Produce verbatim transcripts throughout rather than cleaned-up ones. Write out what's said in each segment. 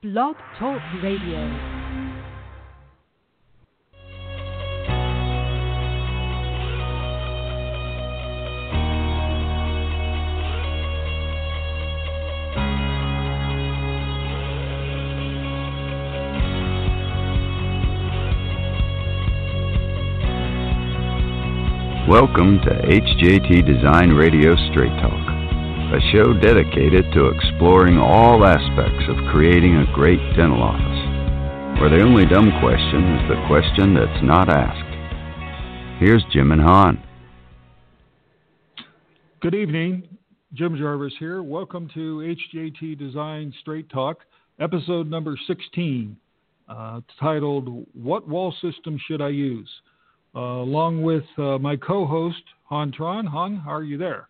Blog Talk Radio. Welcome to H J T Design Radio Straight Talk, a show dedicated to exploring all aspects of creating a great dental office, where the only dumb question is the question that's not asked. Here's Jim and Han. Good evening. Jim Jarvis here. Welcome to H J T Design Straight Talk, episode number sixteen, uh, titled, What Wall System Should I Use? Uh, along with uh, my co-host, Han Tron. Han, how are you there?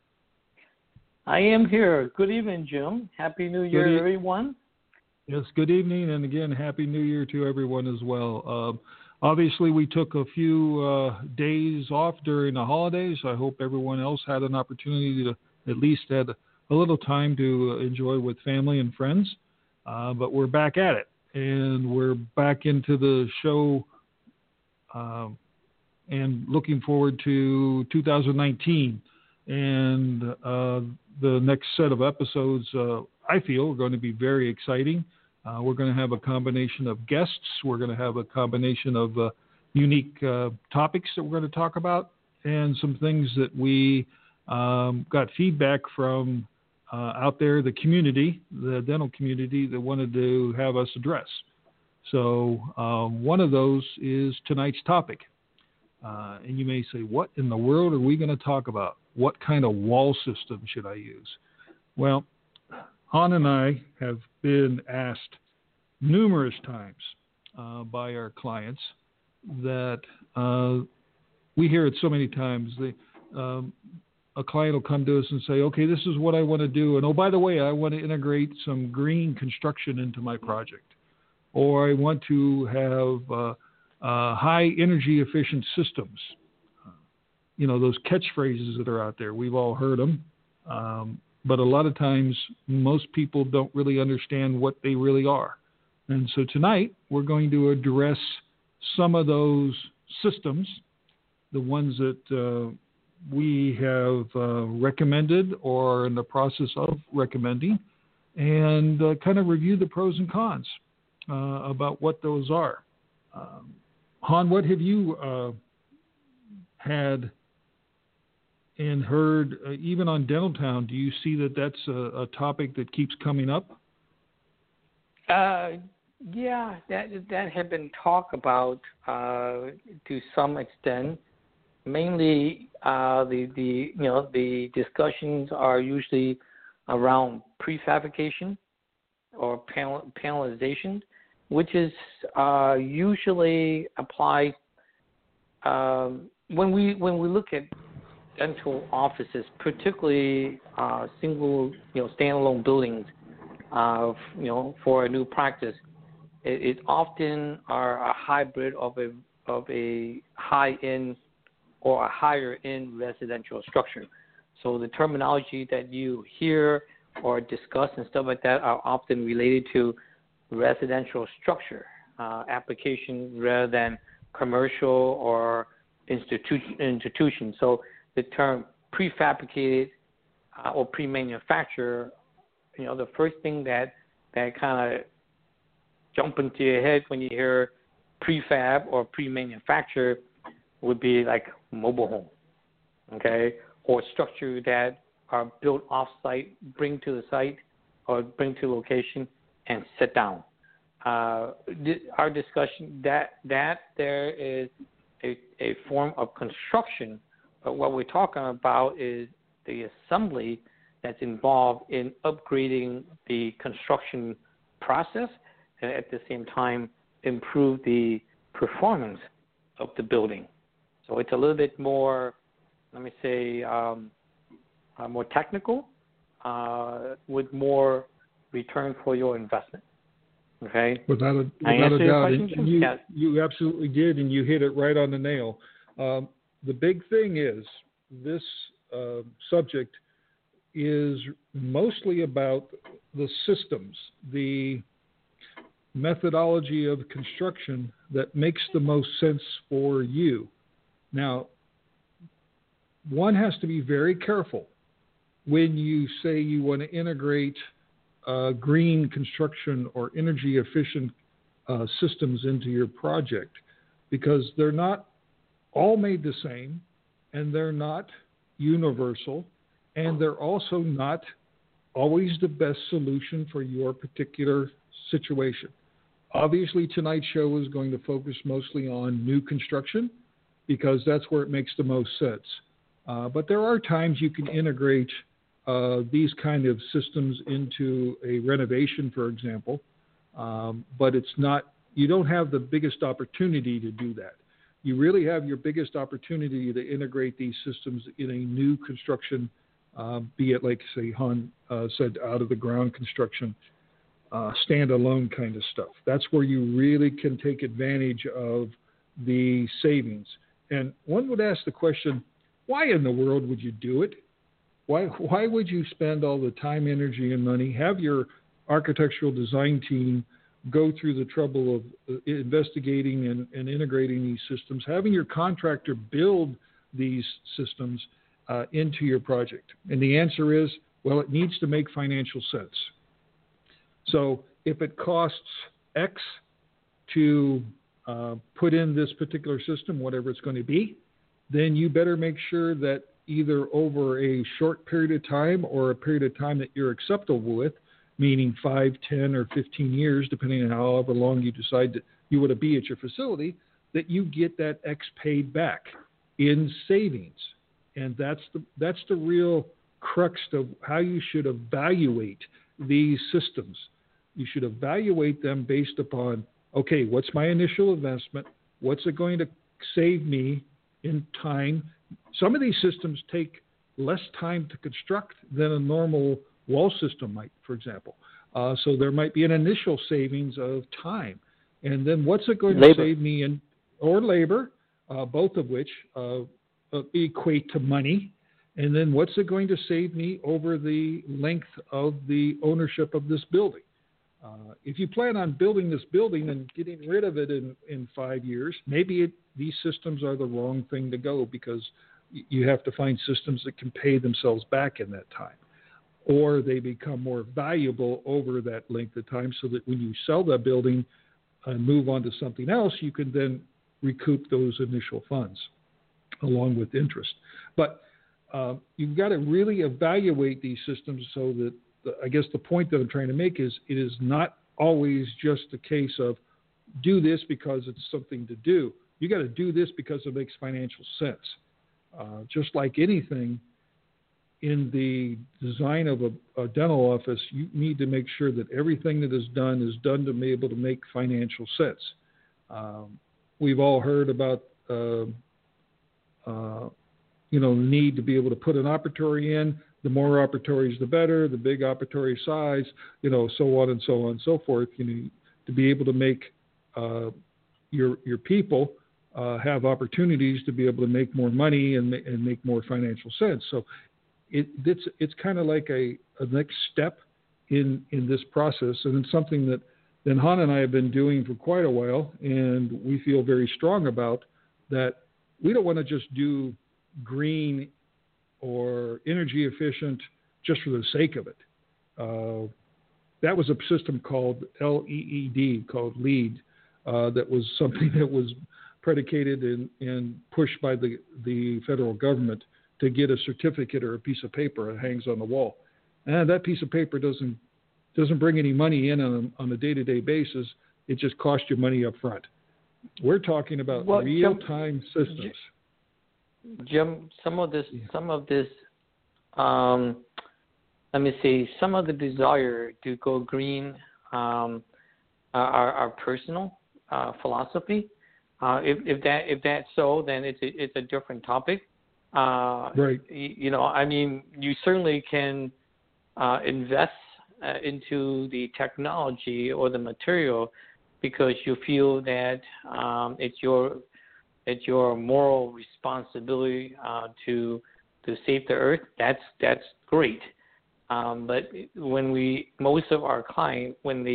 I am here. Good evening, Jim. Happy New Year, e- everyone. Yes, good evening, and again, Happy New Year to everyone as well. Um, obviously, we took a few uh, days off during the holidays. I hope everyone else had an opportunity to at least had a little time to enjoy with family and friends. Uh, but we're back at it, and we're back into the show uh, and looking forward to two thousand nineteen. And uh, the next set of episodes, uh, I feel, are going to be very exciting. Uh, we're going to have a combination of guests. We're going to have a combination of uh, unique uh, topics that we're going to talk about, and some things that we um, got feedback from uh, out there, the community, the dental community, that wanted to have us address. So um, one of those is tonight's topic. Uh, and you may say, what in the world are we going to talk about? What kind of wall system should I use? Well, Han and I have been asked numerous times uh, by our clients that uh, we hear it so many times. They, um, a client will come to us and say, okay, this is what I want to do. And oh, by the way, I want to integrate some green construction into my project. Or I want to have uh, Uh, high energy efficient systems. Uh, you know, those catchphrases that are out there, we've all heard them. Um, but a lot of times, most people don't really understand what they really are. And so tonight, we're going to address some of those systems, the ones that uh, we have uh, recommended or are in the process of recommending, and uh, kind of review the pros and cons uh, about what those are. Um, Han, what have you uh, had and heard, uh, even on Dental Town? Do you see that that's a, a topic that keeps coming up? Uh, yeah, that that had been talked about uh, to some extent. Mainly, uh, the the you know the discussions are usually around prefabrication or panel, panelization, which is uh, usually applied um, when we when we look at dental offices, particularly uh, single you know standalone buildings, uh, you know for a new practice. It, it often are a hybrid of a of a high end or a higher end residential structure. So the terminology that you hear or discuss and stuff like that are often related to residential structure uh, application rather than commercial or institution. institution. So the term prefabricated uh, or pre-manufactured, you know, the first thing that, that kind of jump into your head when you hear prefab or pre-manufactured would be like mobile home, okay, or structure that are built off-site, bring to the site or bring to location and sit down. Uh, our discussion that that there is a, a form of construction, but what we're talking about is the assembly that's involved in upgrading the construction process and at the same time improve the performance of the building. So it's a little bit more, let me say, um, uh, more technical uh, with more return for your investment. Okay. Without a, without a doubt, and you, yeah. you absolutely did, and you hit it right on the nail. Um, the big thing is this uh, subject is mostly about the systems, the methodology of construction that makes the most sense for you. Now, one has to be very careful when you say you want to integrate uh, green construction or energy efficient uh, systems into your project, because they're not all made the same, and they're not universal, and they're also not always the best solution for your particular situation. Obviously, tonight's show is going to focus mostly on new construction because that's where it makes the most sense. Uh, but there are times you can integrate uh, these kind of systems into a renovation, for example, um, but it's not, you don't have the biggest opportunity to do that. You really have your biggest opportunity to integrate these systems in a new construction, uh, be it like, say, Han uh, said, out of the ground construction, uh, standalone kind of stuff. That's where you really can take advantage of the savings. And one would ask the question, why in the world would you do it? Why, why would you spend all the time, energy, and money, have your architectural design team go through the trouble of investigating and, and integrating these systems, having your contractor build these systems uh, into your project? And the answer is, well, it needs to make financial sense. So if it costs X to uh, put in this particular system, whatever it's going to be, then you better make sure that either over a short period of time or a period of time that you're acceptable with, meaning five, ten, or fifteen years, depending on however long you decide that you want to be at your facility, that you get that X paid back in savings. And that's the that's the real crux of how you should evaluate these systems. You should evaluate them based upon, okay, what's my initial investment? What's it going to save me in time? Some of these systems take less time to construct than a normal wall system might, for example. Uh, so there might be an initial savings of time. And then what's it going labor. to save me in, or labor, uh, both of which uh, uh, equate to money. And then what's it going to save me over the length of the ownership of this building? Uh, if you plan on building this building and getting rid of it in, in five years, maybe it, these systems are the wrong thing to go, because you have to find systems that can pay themselves back in that time, or they become more valuable over that length of time, so that when you sell that building and move on to something else, you can then recoup those initial funds along with interest. But uh, you've got to really evaluate these systems so that the, I guess the point that I'm trying to make is it is not always just a case of do this because it's something to do. You got to do this because it makes financial sense. Uh, just like anything in the design of a, a dental office, you need to make sure that everything that is done is done to be able to make financial sense. Um, we've all heard about, uh, uh, you know, the need to be able to put an operatory in. The more operatories, the better. The big operatory size, you know, so on and so on and so forth. You know, to be able to make uh, your your people uh, have opportunities to be able to make more money and and make more financial sense. So it it's it's kind of like a, a next step in in this process, and it's something that then Han and I have been doing for quite a while, and we feel very strong about that. We don't want to just do green or energy efficient just for the sake of it. Uh, that was a system called L E E D, called LEED, uh, that was something that was predicated and, and pushed by the, the federal government to get a certificate or a piece of paper that hangs on the wall. And that piece of paper doesn't doesn't bring any money in on a, on a day-to-day basis. It just costs you money up front. We're talking about well, real-time Jim, systems. Jim, some of this, yeah. some of this, um, let me see, some of the desire to go green um, are, are personal uh, philosophy. Uh, if, if that if that's so, then it's a, it's a different topic. Uh, right. You, you know, I mean, you certainly can uh, invest uh, into the technology or the material because you feel that um, it's your it's your moral responsibility uh, to to save the earth. That's that's great. Um, but when we most of our clients when they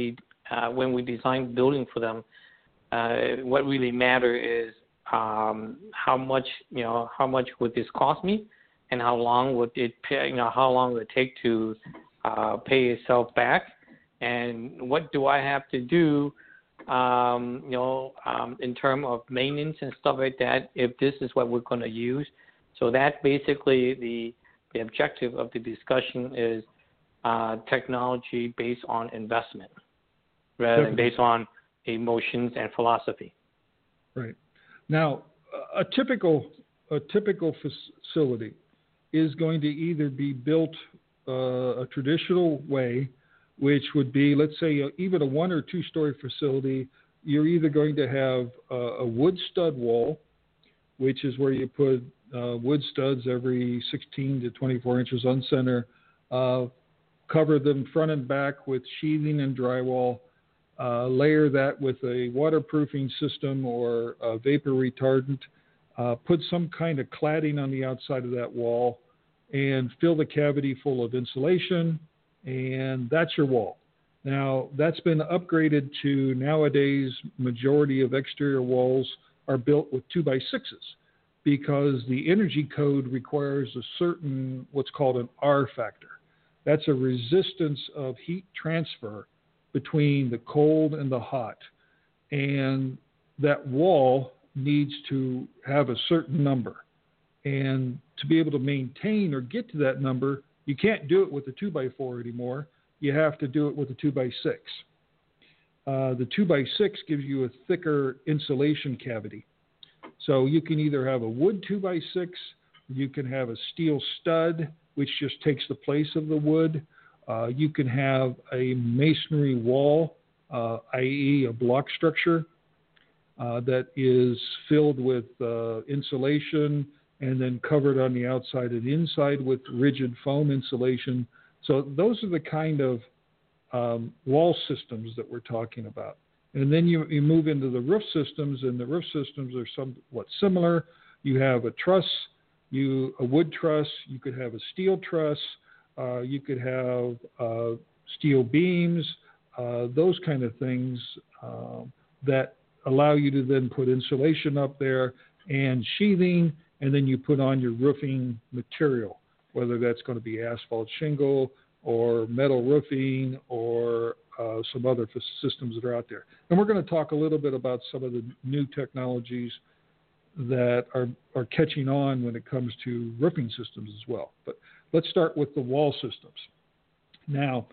uh, when we design building for them, uh, what really matter is um, how much you know how much would this cost me, and how long would it pay, you know how long would it take to uh, pay itself back, and what do I have to do, um, you know, um, in terms of maintenance and stuff like that if this is what we're going to use. So that's basically the the objective of the discussion is uh, technology based on investment rather than based on emotions and philosophy. Right. Now, a typical a typical facility is going to either be built uh, a traditional way, which would be, let's say, a, even a one or two story facility. You're either going to have a, a wood stud wall, which is where you put uh, wood studs every sixteen to twenty-four inches on center, uh, cover them front and back with sheathing and drywall, uh, layer that with a waterproofing system or a vapor retardant, uh, put some kind of cladding on the outside of that wall, and fill the cavity full of insulation, and that's your wall. Now, that's been upgraded to nowadays, majority of exterior walls are built with two by sixes because the energy code requires a certain, what's called an R factor. That's a resistance of heat transfer between the cold and the hot. And that wall needs to have a certain number. And to be able to maintain or get to that number, you can't do it with a two by four anymore. You have to do it with a two by six. Uh, the two by six gives you a thicker insulation cavity. So you can either have a wood two by six, you can have a steel stud, which just takes the place of the wood. Uh, you can have a masonry wall, uh, that is a block structure uh, that is filled with uh, insulation and then covered on the outside and inside with rigid foam insulation. So those are the kind of um, wall systems that we're talking about. And then you, you move into the roof systems, and the roof systems are somewhat similar. You have a truss, you a wood truss, you could have a steel truss, uh, you could have uh, steel beams, uh, those kind of things uh, that allow you to then put insulation up there and sheathing, and then you put on your roofing material, whether that's going to be asphalt shingle or metal roofing or uh, some other f- systems that are out there. And we're going to talk a little bit about some of the new technologies that are, are catching on when it comes to roofing systems as well. But let's start with the wall systems. Now,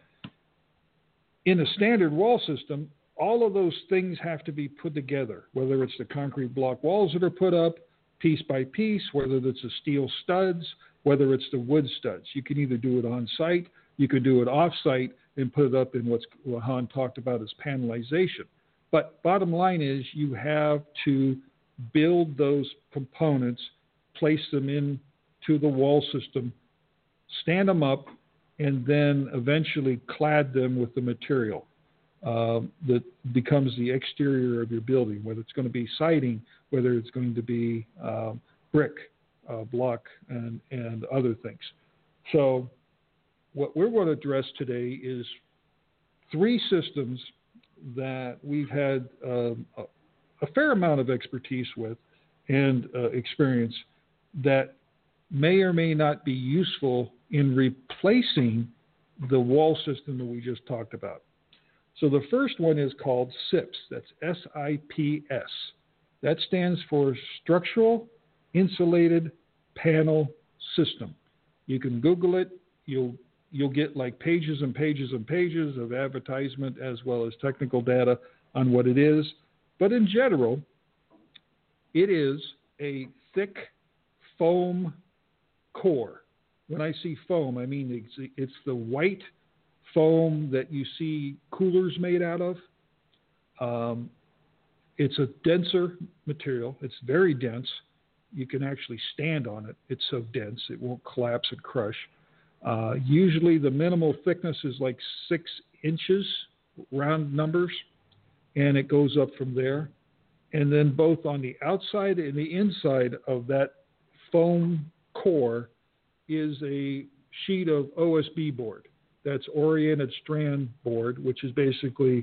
in a standard wall system, all of those things have to be put together, whether it's the concrete block walls that are put up piece by piece, whether it's the steel studs, whether it's the wood studs. You can either do it on site, you could do it off site and put it up in what's, what Han talked about as panelization. But bottom line is you have to build those components, place them into the wall system, stand them up, and then eventually clad them with the material uh, that becomes the exterior of your building, whether it's going to be siding, whether it's going to be uh, brick, uh, block, and, and other things. So what we're going to address today is three systems that we've had um, a, a fair amount of expertise with and uh, experience that may or may not be useful in replacing the wall system that we just talked about. So the first one is called S I P S. That's S I P S. That stands for Structural Insulated Panel System. You can Google it. You'll you'll get like pages and pages and pages of advertisement as well as technical data on what it is. But in general, it is a thick foam core. When I see foam, I mean it's, it's the white foam that you see coolers made out of. Um, it's a denser material. It's very dense. You can actually stand on it. It's so dense it won't collapse and crush. Uh, usually the minimal thickness is like six inches, round numbers, and it goes up from there. And then both on the outside and the inside of that foam core is a sheet of O S B board. That's oriented strand board, which is basically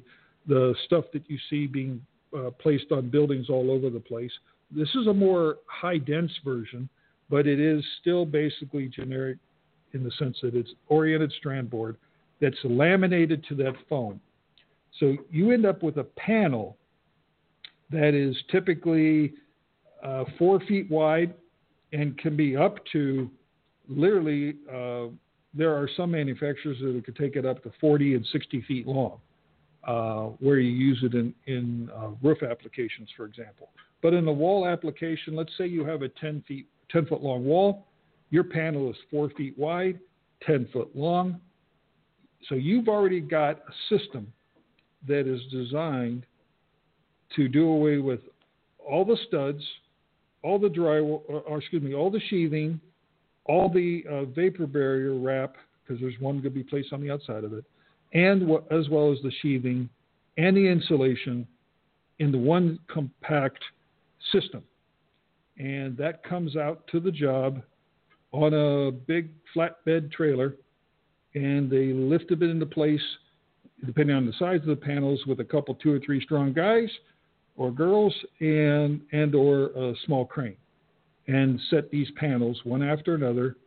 the stuff that you see being uh, placed on buildings all over the place. This is a more high-dense version, but it is still basically generic in the sense that it's oriented strand board that's laminated to that foam. So you end up with a panel that is typically uh, four feet wide and can be up to literally, uh, there are some manufacturers that could take it up to forty and sixty feet long, uh, where you use it in, in uh, roof applications, for example. But in the wall application, let's say you have a ten feet, ten foot long wall. Your panel is four feet wide, ten foot long. So you've already got a system that is designed to do away with all the studs, all the drywall, or, or excuse me, all the sheathing, all the uh, vapor barrier wrap, because there's one going to be placed on the outside of it, and w- as well as the sheathing and the insulation into one compact system. And that comes out to the job on a big flatbed trailer, and they lift it into place, depending on the size of the panels, with a couple, two or three strong guys or girls, and and or a small crane, and set these panels one after another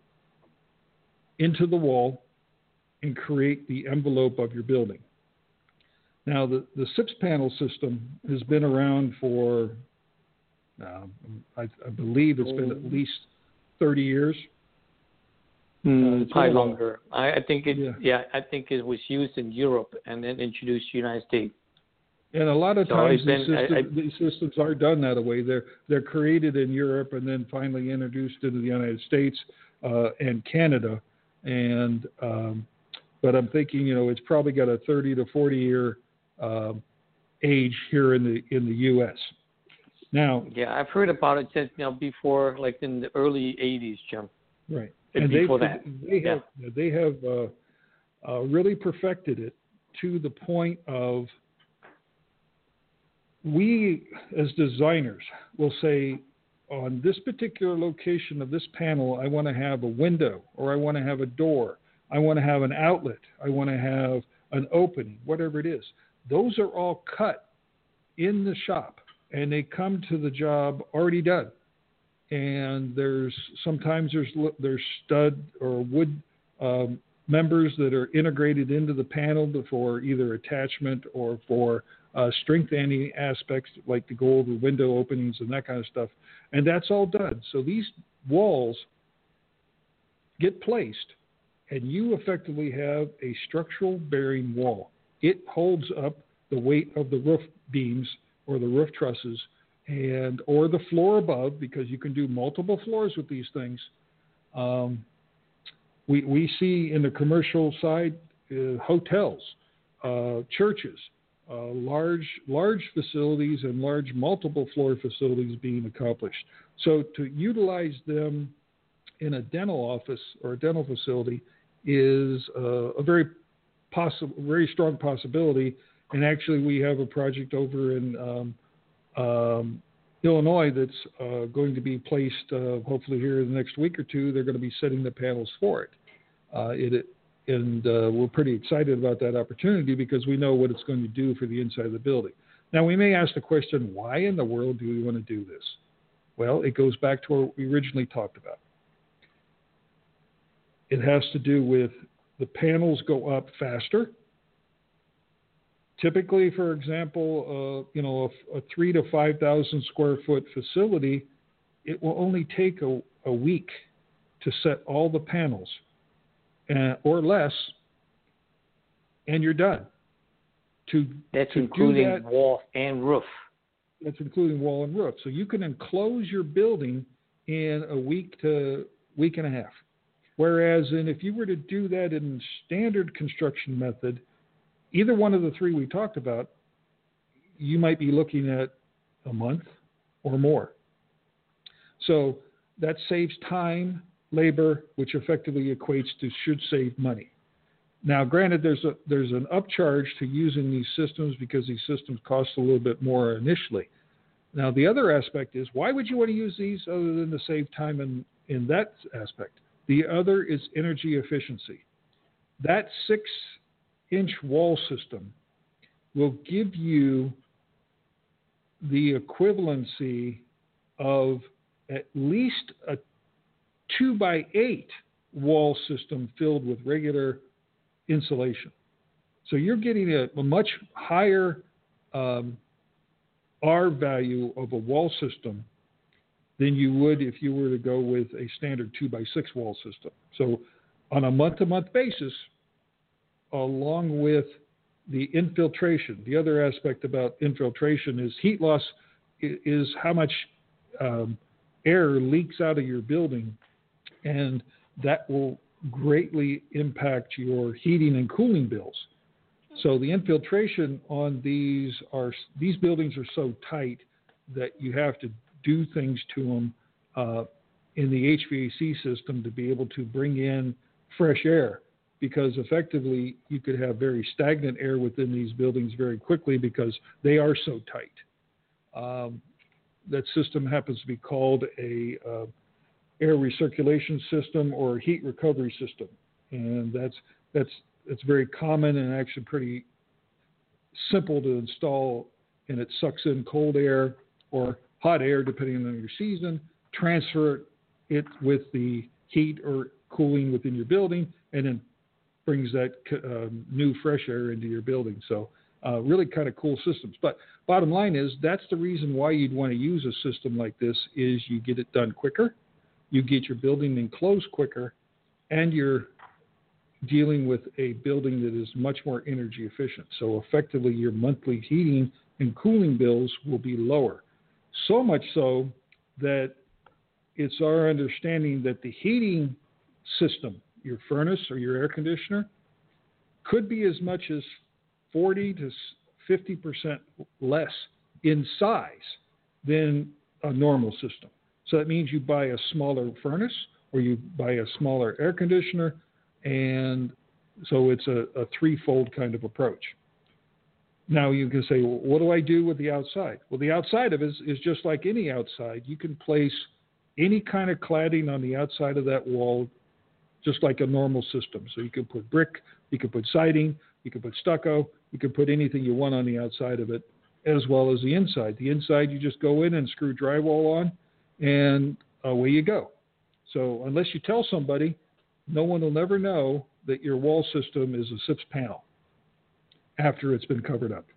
into the wall and create the envelope of your building. Now, the, the S I P S panel system has been around for, um, I, I believe it's been at least thirty years. Mm, uh, probably longer. I, I think it. Yeah. Yeah, I think it was used in Europe and then introduced to the United States. And a lot of So times it's these, been- system, I- I- these systems are done that way. They're they're created in Europe and then finally introduced into the United States uh, and Canada. And um, but I'm thinking, you know, it's probably got a thirty to forty year um, age here in the in the U S. Now, Yeah, I've heard about it since you know before, like in the early eighties, Jim. right, And and before they've, that, they have they have uh, uh, really perfected it to the point of, we as designers will say, on this particular location of this panel, I want to have a window, or I want to have a door, I want to have an outlet, I want to have an opening, whatever it is. Those are all cut in the shop, and they come to the job already done. And there's sometimes there's there's stud or wood um, members that are integrated into the panel for either attachment or for uh, strengthening aspects, like to go over window openings and that kind of stuff. And that's all done. So these walls get placed, and you effectively have a structural bearing wall. It holds up the weight of the roof beams or the roof trusses, and or the floor above, because you can do multiple floors with these things. Um, we we see in the commercial side uh, hotels, uh, churches, uh, large large facilities and large multiple floor facilities being accomplished. So to utilize them in a dental office or a dental facility is uh, a very possible, very strong possibility. And actually, we have a project over in um, um, Illinois that's uh, going to be placed uh, hopefully here in the next week or two. They're going to be setting the panels for it. Uh, it and uh, we're pretty excited about that opportunity because we know what it's going to do for the inside of the building. Now, we may ask the question, why in the world do we want to do this? Well, it goes back to what we originally talked about. It has to do with the panels go up faster. Typically, for example, uh, you know, a, a three to five thousand square foot facility, it will only take a, a week to set all the panels, uh, or less, and you're done. To that's to including that, wall and roof. That's including wall and roof. So you can enclose your building in a week to week and a half. Whereas, in if you were to do that in standard construction method, either one of the three we talked about, you might be looking at a month or more. So that saves time, labor, which effectively equates to should save money. Now, granted, there's a there's an upcharge to using these systems because these systems cost a little bit more initially. Now, the other aspect is, why would you want to use these other than to save time in, in that aspect? The other is energy efficiency. That six inch wall system will give you the equivalency of at least a two by eight wall system filled with regular insulation. So you're getting a, a much higher um, R value of a wall system than you would if you were to go with a standard two by six wall system. So on a month-to-month basis, along with the infiltration, the other aspect about infiltration is heat loss is how much um, air leaks out of your building, and that will greatly impact your heating and cooling bills. So the infiltration on these are these buildings are so tight that you have to do things to them uh, in the H V A C system to be able to bring in fresh air, because effectively you could have very stagnant air within these buildings very quickly because they are so tight. Um, that system happens to be called a uh, air recirculation system or heat recovery system, and that's that's it's very common and actually pretty simple to install, and it sucks in cold air or hot air depending on your season, transfer it with the heat or cooling within your building, and then brings that uh, new fresh air into your building. So uh, really kind of cool systems. But bottom line is that's the reason why you'd want to use a system like this is you get it done quicker, you get your building enclosed quicker, and you're dealing with a building that is much more energy efficient. So effectively your monthly heating and cooling bills will be lower. So much so that it's our understanding that the heating system, your furnace or your air conditioner, could be as much as forty to fifty percent less in size than a normal system. So that means you buy a smaller furnace or you buy a smaller air conditioner, and so it's a, a threefold kind of approach. Now you can say, well, what do I do with the outside? Well, the outside of it is, is just like any outside. You can place any kind of cladding on the outside of that wall just like a normal system. So you can put brick, you can put siding, you can put stucco, you can put anything you want on the outside of it, as well as the inside. The inside, you just go in and screw drywall on, and away you go. So unless you tell somebody, no one will never know that your wall system is a S I P S panel after it's been covered up.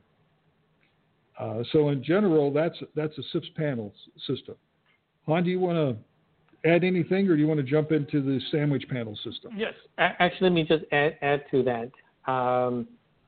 Uh, so in general, that's that's a S I P S panel system. Han, do you want to add anything, or do you want to jump into the sandwich panel system? Yes. Actually, let me just add, add to that. Um,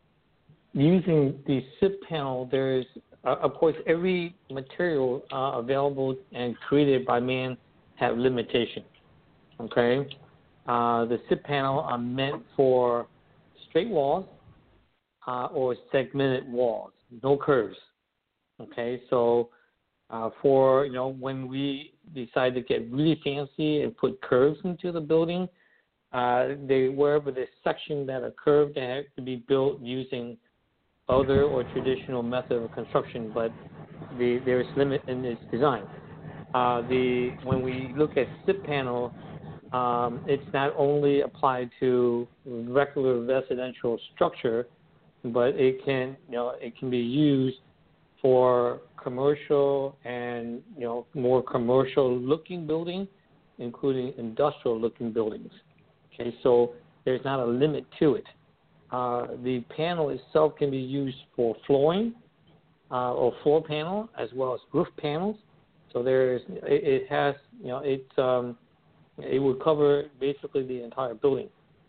using the S I P panel, there's, uh, of course, every material uh, available and created by man have limitations. Okay? Uh, the S I P panel are meant for straight walls uh, or segmented walls, no curves. Okay? So uh, for, you know, when we decide to get really fancy and put curves into the building, uh, they wherever the section that are curved, they have to be built using other or traditional method of construction, but the, there is limit in its design. Uh, the when we look at S I P panel, um, it's not only applied to regular residential structure, but it can you know it can be used for commercial and you know more commercial looking buildings, including industrial looking buildings. Okay, so there's not a limit to it. Uh, the panel itself can be used for flooring uh, or floor panel as well as roof panels. So there's it, it has you know it um, it would cover basically the entire building.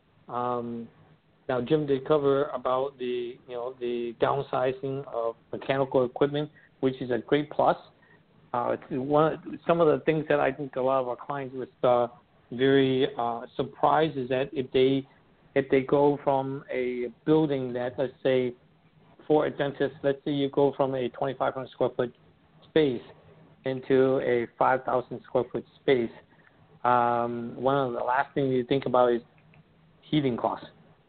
Um, now Jim did cover about the you know the downsizing of mechanical equipment, which is a great plus. Uh, it's one some of the things that I think a lot of our clients was uh, very uh, surprised is that if they if they go from a building that, let's say, for a dentist, let's say you go from a twenty-five hundred square foot space into a five thousand square foot space, um, one of the last things you think about is heating costs.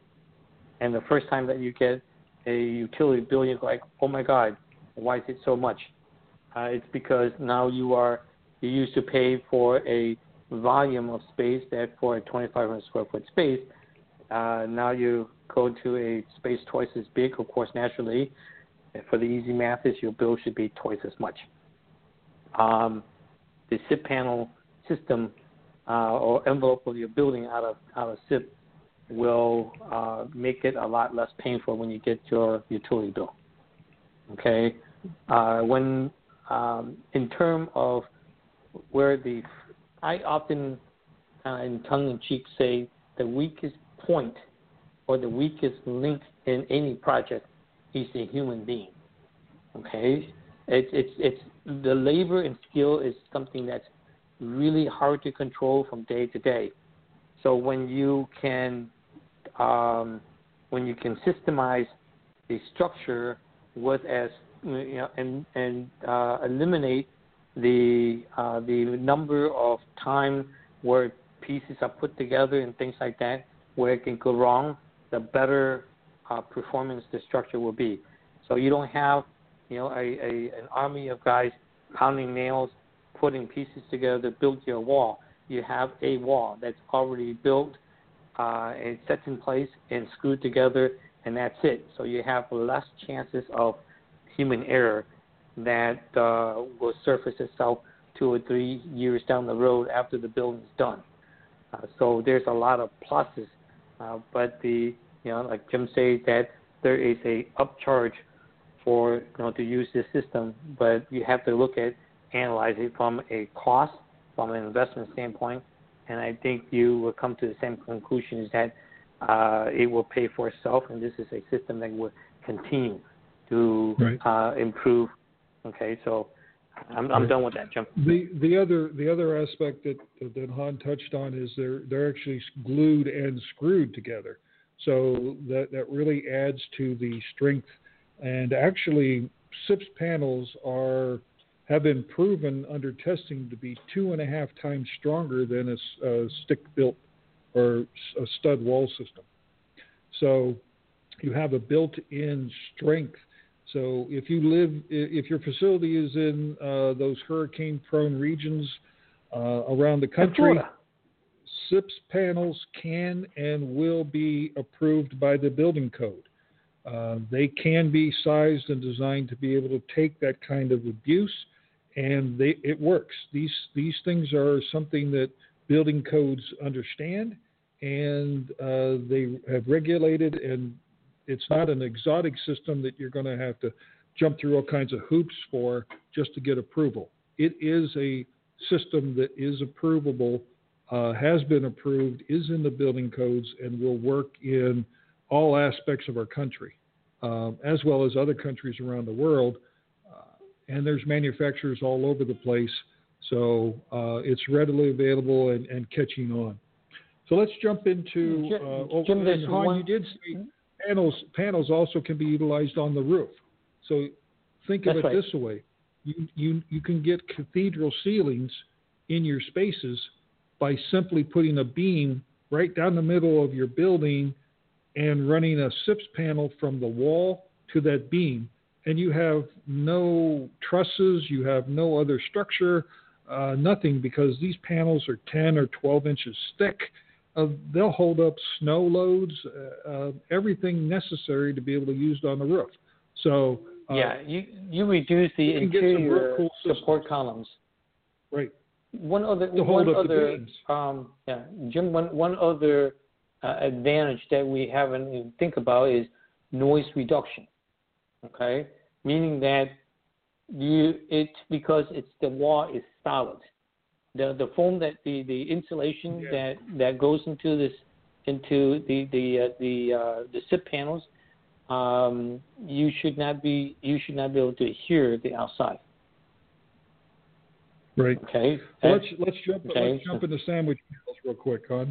And the first time that you get a utility bill, you're like, oh my God, why is it so much? Uh, it's because now you are you used to pay for a volume of space that for a twenty-five hundred square foot space. Uh, now you go to a space twice as big, of course, naturally, for the easy math is your bill should be twice as much. Um, the S I P panel system uh, or envelope of your building out of out of S I P will uh, make it a lot less painful when you get your utility bill. Okay, uh, when um, in terms of where the I often uh, in tongue-in-cheek say the weakest point or the weakest link in any project is the human being. Okay, it's it's it's the labor and skill is something that's really hard to control from day to day. So when you can um, when you can systemize the structure with as you know and and uh, eliminate the uh, the number of time where pieces are put together and things like that, where it can go wrong, the better uh, performance the structure will be. So you don't have, you know, a, a an army of guys pounding nails, putting pieces together to build your wall. You have a wall that's already built, uh, and set in place and screwed together, and that's it. So you have less chances of human error that uh, will surface itself two or three years down the road after the building's done. Uh, so there's a lot of pluses, uh, but the you know like Jim said that there is a upcharge for you know to use this system, but you have to look at analyze it from a cost, from an investment standpoint, and I think you will come to the same conclusion is that uh, it will pay for itself, and this is a system that will continue to right. uh, improve. Okay, so I'm, I'm right. done with that, Jim. The the other the other aspect that that Han touched on is they're they're actually glued and screwed together, so that that really adds to the strength. And actually, S I P panels are have been proven under testing to be two and a half times stronger than a, a stick-built or a stud wall system. So you have a built-in strength. So if you live, if your facility is in uh, those hurricane-prone regions uh, around the country, S I P panels can and will be approved by the building code. Uh, they can be sized and designed to be able to take that kind of abuse, and they, it works. These these things are something that building codes understand, and uh, they have regulated, and it's not an exotic system that you're going to have to jump through all kinds of hoops for just to get approval. It is a system that is approvable, uh, has been approved, is in the building codes, and will work in all aspects of our country, um, as well as other countries around the world. Uh, and there's manufacturers all over the place, so uh, it's readily available and, and catching on. So let's jump into. Uh, Jim, oh, and Han, you did say panels. Panels also can be utilized on the roof. So think of That's it right. this way: you you you can get cathedral ceilings in your spaces by simply putting a beam right down the middle of your building and running a S I P panel from the wall to that beam, and you have no trusses, you have no other structure, uh, nothing, because these panels are ten or twelve inches thick. Uh, they'll hold up snow loads, uh, uh, everything necessary to be able to use it on the roof. So uh, yeah, you you reduce the you can get some real interior cool support systems. columns. Right. One other To hold one up the other beams. um, yeah, Jim. One one other uh, advantage that we haven't even think about is noise reduction. Okay, meaning that you it's because it's the wall is solid. The the foam that the, the insulation yeah. that, that goes into this into the the uh, the uh, the S I P panels, um, you should not be you should not be able to hear the outside. Right. Okay. Well, let's let's jump okay. let's jump into sandwich panels real quick, Hon.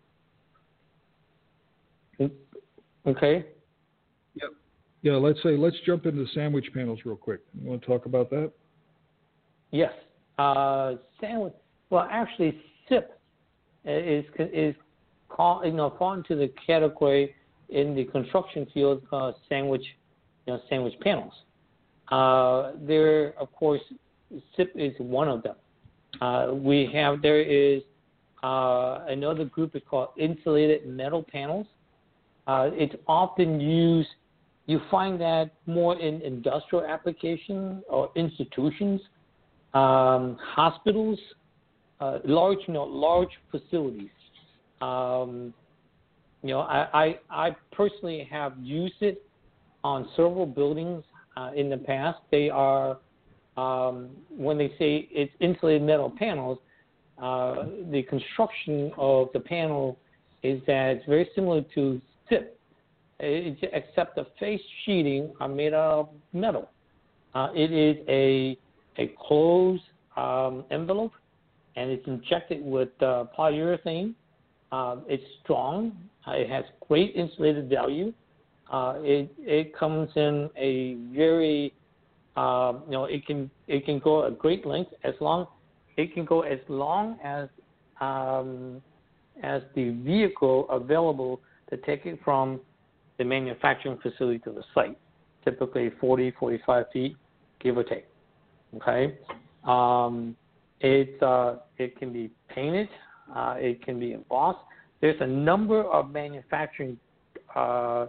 Okay. Yep. Yeah. Let's say let's jump into sandwich panels real quick. You want to talk about that? Yes. Uh, sandwich. Well, actually, S I P is is called you know fall into the category in the construction field uh, sandwich you know sandwich panels. Uh, there, of course, S I P is one of them. Uh, we have there is uh, another group is called insulated metal panels. Uh, it's often used you find that more in industrial application or institutions, um, hospitals, uh, large, you know, large facilities. Um, you know, I, I, I personally have used it on several buildings uh, in the past. They are, um, when they say it's insulated metal panels, uh, the construction of the panel is that it's very similar to S I P, it, except the face sheeting are made out of metal. Uh, it is a a closed um, envelope, and it's injected with uh, polyurethane. Uh, it's strong. Uh, it has great insulated value. Uh, it it comes in a very uh, you know it can it can go a great length as long it can go as long as um, as the vehicle available to take it from the manufacturing facility to the site, typically forty, forty-five feet, give or take. Okay, um, it uh, it can be painted, uh, it can be embossed. There's a number of manufacturing uh,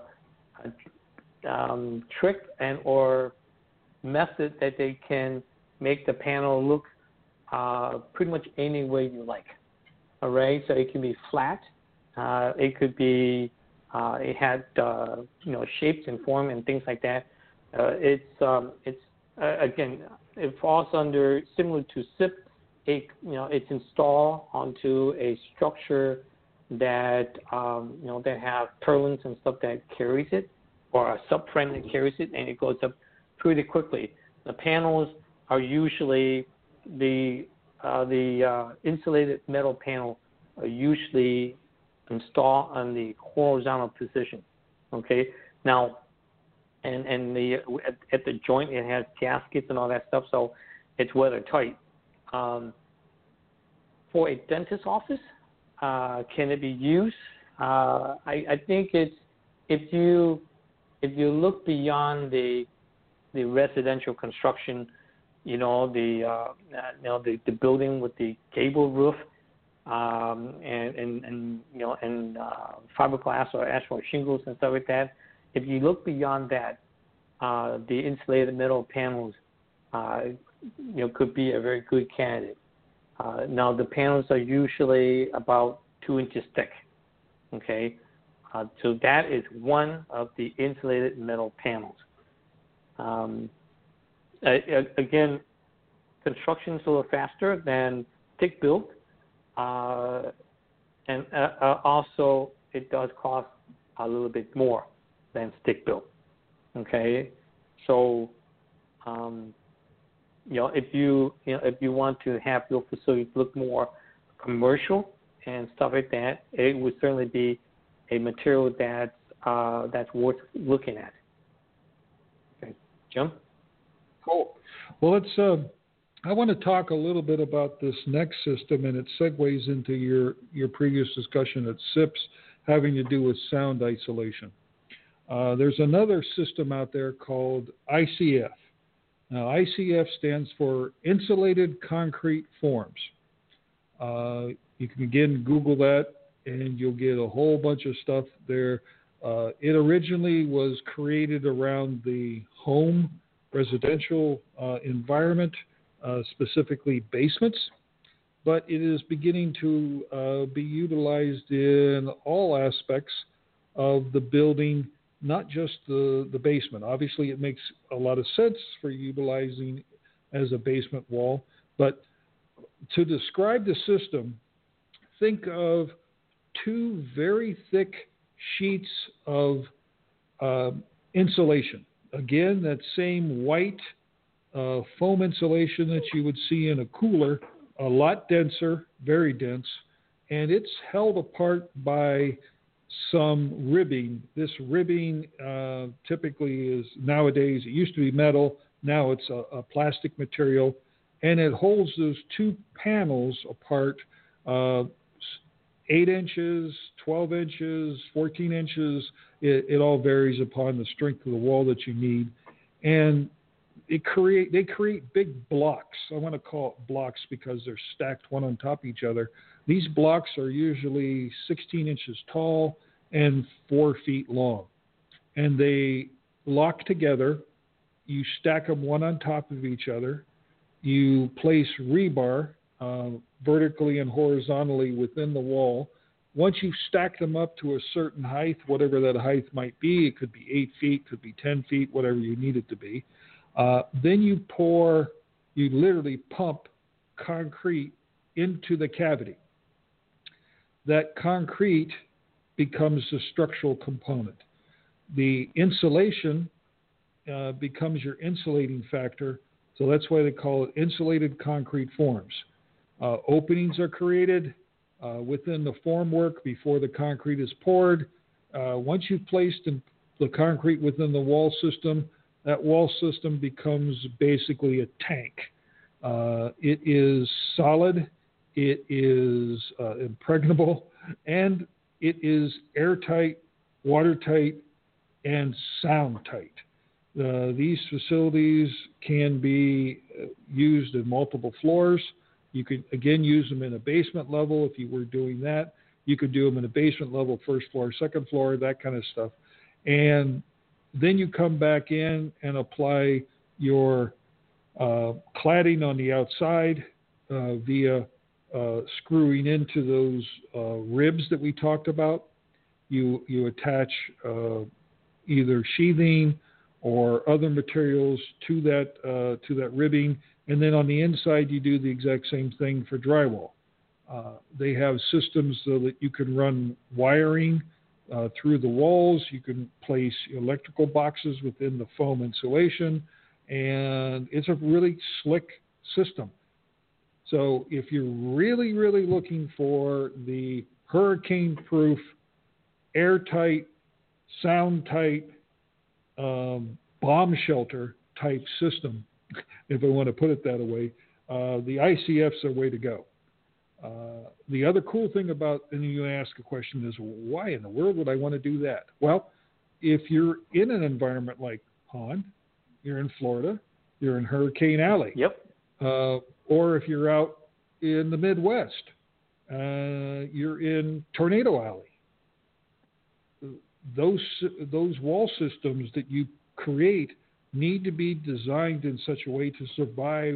um, trick and or method that they can make the panel look uh, pretty much any way you like. All right, so it can be flat, uh, it could be Uh, it had, uh, you know, shapes and form and things like that. Uh, it's, um, it's uh, again, it falls under similar to S I P. It, you know, it's installed onto a structure that, um, you know, that have purlins and stuff that carries it, or a subframe that carries it, and it goes up pretty quickly. The panels are usually the uh, the uh, insulated metal panel are usually install on the horizontal position, okay? Now, and and the at, at the joint it has gaskets and all that stuff, so it's weather tight. Um, for a dentist's office, uh, can it be used? Uh, I, I think it's if you if you look beyond the the residential construction, you know the uh, you know the, the building with the gable roof. Um, and, and, and, you know, and uh, fiberglass or asphalt shingles and stuff like that. If you look beyond that, uh, the insulated metal panels, uh, you know, could be a very good candidate. Uh, now, the panels are usually about two inches thick, okay? Uh, so that is one of the insulated metal panels. Um, again, construction is a little faster than stick built. Uh, and uh, also, it does cost a little bit more than stick built. Okay, so um, you know if you you know if you want to have your facility look more commercial and stuff like that, it would certainly be a material that uh, that's worth looking at. Okay, Jim. Cool. Well, let's. Uh... I want to talk a little bit about this next system, and it segues into your, your previous discussion at S I P S having to do with sound isolation. Uh, there's another system out there called I C F. Now, I C F stands for Insulated Concrete Forms. Uh, you can again Google that, and you'll get a whole bunch of stuff there. Uh, it originally was created around the home residential uh, environment. Uh, specifically basements, but it is beginning to uh, be utilized in all aspects of the building, not just the, the basement. Obviously, it makes a lot of sense for utilizing as a basement wall, but to describe the system, think of two very thick sheets of uh, insulation. Again, that same white Uh, foam insulation that you would see in a cooler, a lot denser, very dense, and it's held apart by some ribbing. This ribbing uh, typically is nowadays, it used to be metal, now it's a, a plastic material, and it holds those two panels apart, uh, eight inches, twelve inches, fourteen inches. It, it all varies upon the strength of the wall that you need. And It create they create big blocks. I want to call it blocks because they're stacked one on top of each other. These blocks are usually sixteen inches tall and four feet long. And they lock together. You stack them one on top of each other. You place rebar uh, vertically and horizontally within the wall. Once you've stacked them up to a certain height, whatever that height might be, it could be eight feet, could be ten feet, whatever you need it to be. Uh, then you pour, you literally pump concrete into the cavity. That concrete becomes the structural component. The insulation uh, becomes your insulating factor, so that's why they call it insulated concrete forms. Uh, openings are created uh, within the formwork before the concrete is poured. Uh, once you've placed in the concrete within the wall system, that wall system becomes basically a tank. Uh, it is solid, it is uh, impregnable, and it is airtight, watertight, and sound tight. Uh, these facilities can be used in multiple floors. You could, again, use them in a basement level if you were doing that. You could do them in a basement level, first floor, second floor, that kind of stuff. And then you come back in and apply your uh, cladding on the outside uh, via uh, screwing into those uh, ribs that we talked about. You, you attach uh, either sheathing or other materials to that uh, to that ribbing, and then on the inside you do the exact same thing for drywall. Uh, they have systems so that you can run wiring uh, through the walls. You can place electrical boxes within the foam insulation, and it's a really slick system. So if you're really, really looking for the hurricane-proof, airtight, sound-tight, um, bomb shelter type system, if I want to put it that way, uh, the I C F's a way to go. Uh, the other cool thing about, and you ask a question is, why in the world would I want to do that? Well, if you're in an environment like Pond, you're in Florida, you're in Hurricane Alley. Yep. Uh, or if you're out in the Midwest, uh, you're in Tornado Alley. Those those wall systems that you create need to be designed in such a way to survive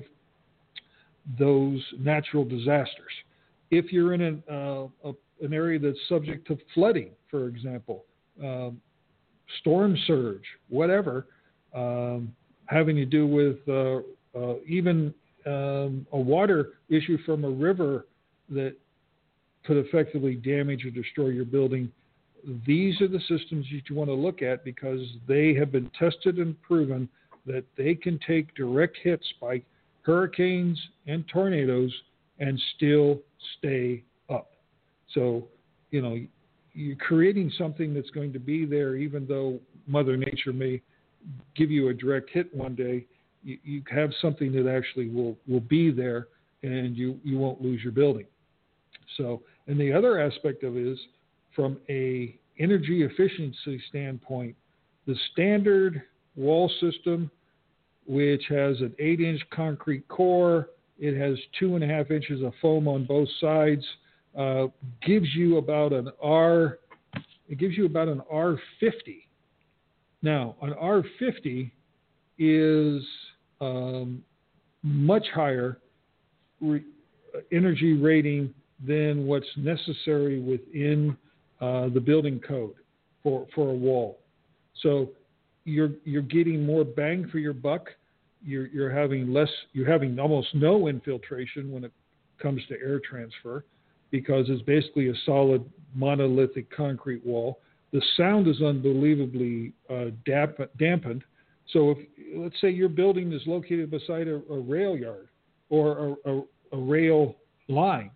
those natural disasters. If you're in an, uh, a, an area that's subject to flooding, for example, um, storm surge, whatever, um, having to do with uh, uh, even um, a water issue from a river that could effectively damage or destroy your building, these are the systems that you want to look at because they have been tested and proven that they can take direct hits by hurricanes and tornadoes and still stay up. So, you know, you're creating something that's going to be there even though Mother Nature may give you a direct hit one day. You, you have something that actually will, will be there and you, you won't lose your building. So, and the other aspect of it is, from a energy efficiency standpoint, the standard wall system, which has an eight-inch concrete core, it has two and a half inches of foam on both sides, uh, gives you about an R. It gives you about an R fifty. Now, an R fifty is um, much higher re- energy rating than what's necessary within uh, the building code for, for a wall. So you're you're getting more bang for your buck. You're you're having less. You're having almost no infiltration when it comes to air transfer, because it's basically a solid monolithic concrete wall. The sound is unbelievably uh, damp, dampened. So if let's say your building is located beside a, a rail yard or a, a, a rail line,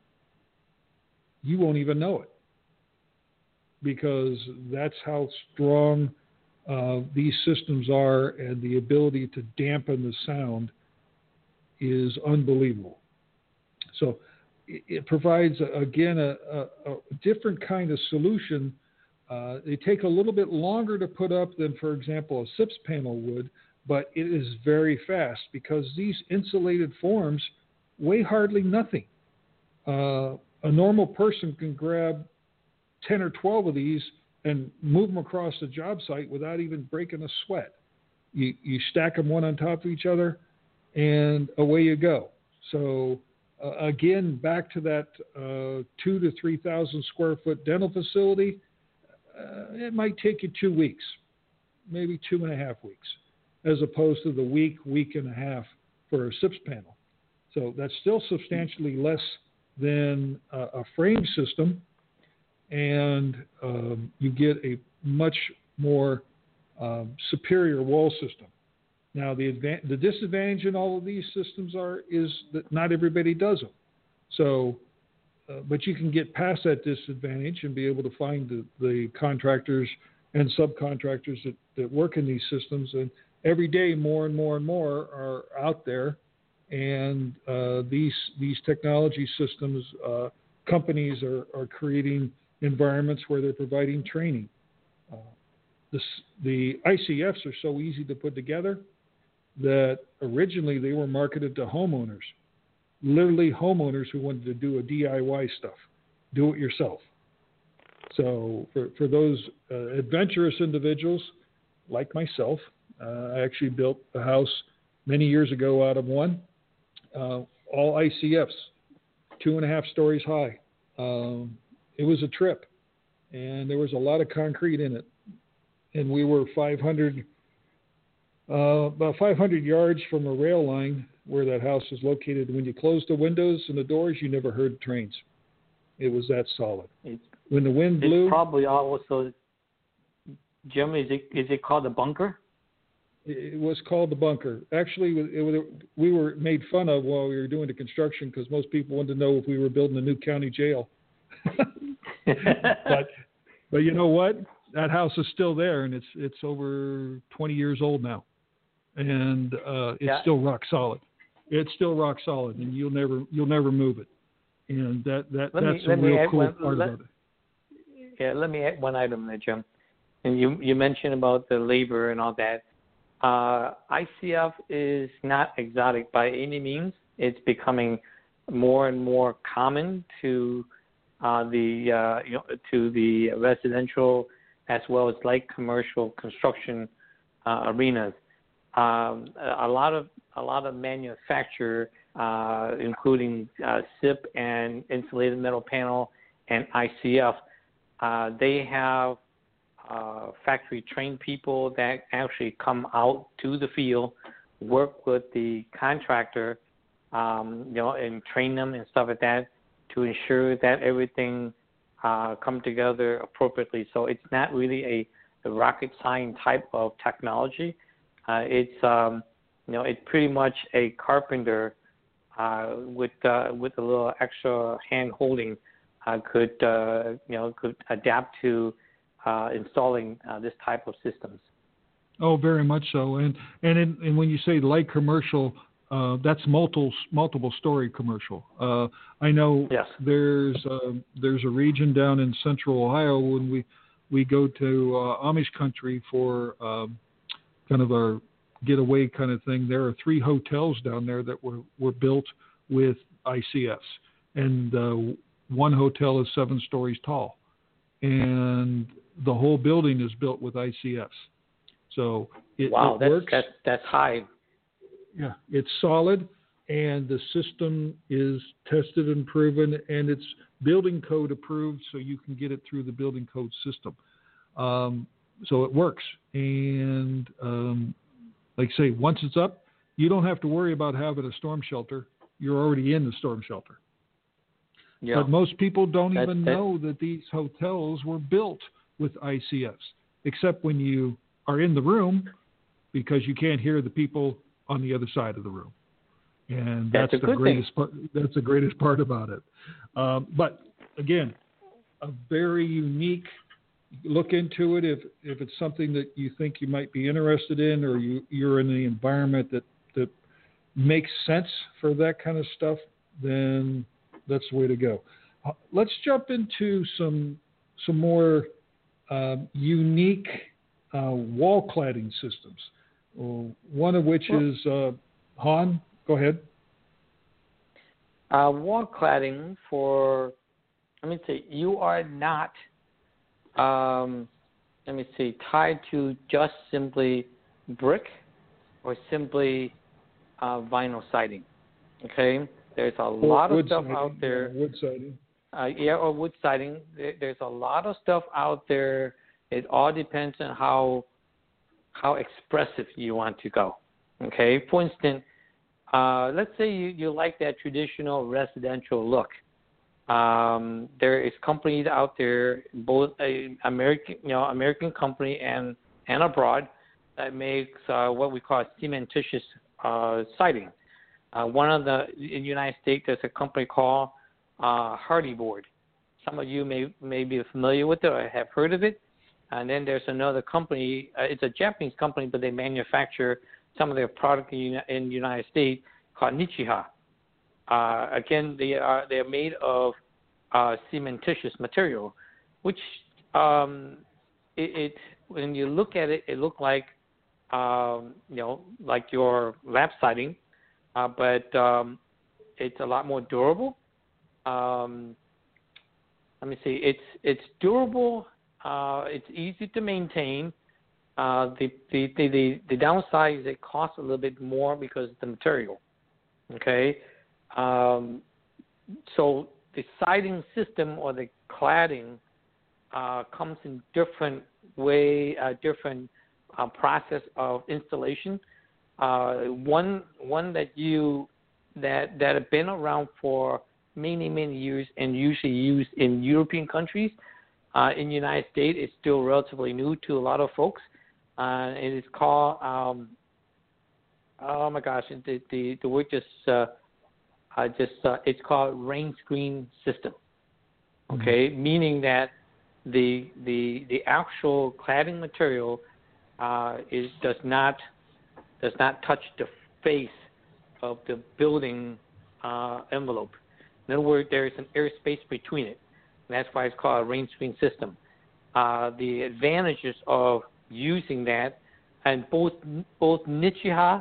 you won't even know it, because that's how strong uh, these systems are, and the ability to dampen the sound is unbelievable. So it, it provides, again, a, a, a different kind of solution. Uh, they take a little bit longer to put up than, for example, a S I P S panel would, but it is very fast because these insulated forms weigh hardly nothing. Uh, a normal person can grab ten or twelve of these and move them across the job site without even breaking a sweat. you, you stack them one on top of each other, and away you go. So uh, again, back to that uh, two to three thousand square foot dental facility, uh, it might take you two weeks, maybe two and a half weeks, as opposed to the week, week and a half for a S I P S panel. So that's still substantially less than a, a frame system, and um, you get a much more um, superior wall system. Now, the advan- the disadvantage in all of these systems are is that not everybody does them. So, uh, but you can get past that disadvantage and be able to find the, the contractors and subcontractors that, that work in these systems. And every day, more and more and more are out there. And uh, these these technology systems, uh, companies are, are creating environments where they're providing training. Uh, this, the I C Fs are so easy to put together that originally they were marketed to homeowners, literally homeowners who wanted to do a D I Y stuff, do it yourself. So for, for those uh, adventurous individuals like myself, uh, I actually built a house many years ago out of one, uh, all I C Fs, two and a half stories high. Um, it was a trip, and there was a lot of concrete in it. And we were five hundred Uh, about five hundred yards from a rail line where that house is located. When you closed the windows and the doors, you never heard trains. It was that solid. It's, when the wind blew... It's probably also... Jim, is it, is it called a bunker? It was called the bunker. Actually, it, we were made fun of while we were doing the construction because most people wanted to know if we were building a new county jail. but, but you know what? That house is still there, and it's it's over twenty years old now. And uh, it's yeah. still rock solid. It's still rock solid, and you'll never you'll never move it. And that, that that's me, a real cool one, part let, about it. Yeah, let me add one item there, Jim. And you you mentioned about the labor and all that. Uh, I C F is not exotic by any means. It's becoming more and more common to uh, the uh, you know to the residential as well as light commercial construction uh, arenas. Um, a lot of a lot of manufacturer, uh, including uh, S I P and insulated metal panel and I C F, uh, they have uh, factory trained people that actually come out to the field, work with the contractor, um, you know, and train them and stuff like that to ensure that everything uh, come together appropriately. So it's not really a, a rocket science type of technology. Uh, it's um, you know it's pretty much a carpenter uh, with uh, with a little extra hand holding uh, could uh, you know could adapt to uh, installing uh, this type of systems. Oh, very much so. And and in, and when you say light commercial, uh, that's multiple multiple story commercial. Uh, I know yes. there's uh, there's a region down in central Ohio when we we go to uh, Amish country for um, kind of our getaway kind of thing. There are three hotels down there that were, were built with I C Fs, and uh, one hotel is seven stories tall, and the whole building is built with I C Fs. So it, wow, it that's, works. That's, that's high. Yeah, it's solid, and the system is tested and proven, and it's building code approved, so you can get it through the building code system. Um, so it works, and um, like I say, once it's up, you don't have to worry about having a storm shelter. You're already in the storm shelter. Yeah. But most people don't that, even that, know that these hotels were built with I C Fs, except when you are in the room, because you can't hear the people on the other side of the room. And that's, that's the greatest part. That's the greatest part about it. Um, but again, a very unique. Look into it if if it's something that you think you might be interested in, or you you're in the environment that that makes sense for that kind of stuff. Then that's the way to go. Uh, let's jump into some some more uh, unique uh, wall cladding systems. Uh, one of which well, is uh, Han. Go ahead. Uh, wall cladding for, let me say, you are not, um, let me see, tied to just simply brick or simply uh, vinyl siding. Okay, there's a Or lot of wood stuff siding, out there. Yeah, wood siding. Uh, yeah, or wood siding. There, there's a lot of stuff out there. It all depends on how how expressive you want to go. Okay, for instance, uh, let's say you, you like that traditional residential look. Um, there is companies out there, both a American, you know, American company and and abroad, that makes uh, what we call cementitious uh, siding. Uh, one of the in the United States, there's a company called uh, Hardy Board. Some of you may may be familiar with it or have heard of it. And then there's another company. Uh, it's a Japanese company, but they manufacture some of their product in, in the United States called Nichiha. Uh, again, they are they are made of uh, cementitious material, which um, it, it when you look at it, it looks like um, you know like your lap siding, uh, but um, it's a lot more durable. Um, let me see. It's it's durable. Uh, it's easy to maintain. Uh, the, the, the, the, the downside is it costs a little bit more because of the material. Okay? Um, so the siding system or the cladding uh, comes in different way, uh, different uh, process of installation. Uh, one one that you that that have been around for many many years and usually used in European countries. Uh, in the United States, it's still relatively new to a lot of folks. Uh, it is called, um, oh my gosh, the the, the word just, uh, I just, uh, it's called rain screen system. Okay, mm-hmm. Meaning that the the the actual cladding material uh, is does not does not touch the face of the building uh, envelope. In other words, there is an airspace between it. That's why it's called a rain screen system. Uh, the advantages of using that, and both both Nichiha